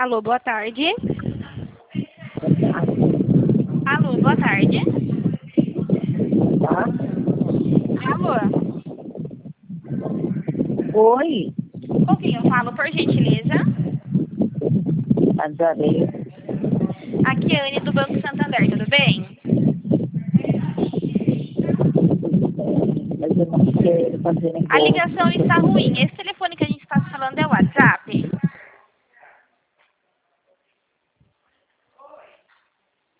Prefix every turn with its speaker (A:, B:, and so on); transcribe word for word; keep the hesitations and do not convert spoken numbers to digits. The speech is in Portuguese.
A: Alô, boa tarde. Alô, boa tarde.
B: Tá?
A: Alô,
B: Oi,
A: com quem eu falo, por gentileza?
B: Nazaré.
A: Aqui é a Anne do Banco Santander, tudo bem?
B: Mas eu não quero fazer
A: A ligação
B: negócio.
A: está ruim. Esse telefone que a gente está falando é o